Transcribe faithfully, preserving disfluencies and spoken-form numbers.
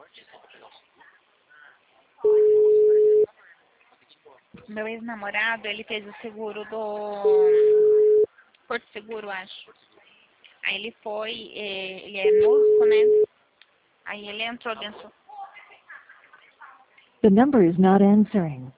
Meu ex-namorado, ele fez o seguro do Porto Seguro, acho. Aí ele foi, eh, ele é músico, né? Aí ele entrou dentro. The number is not answering.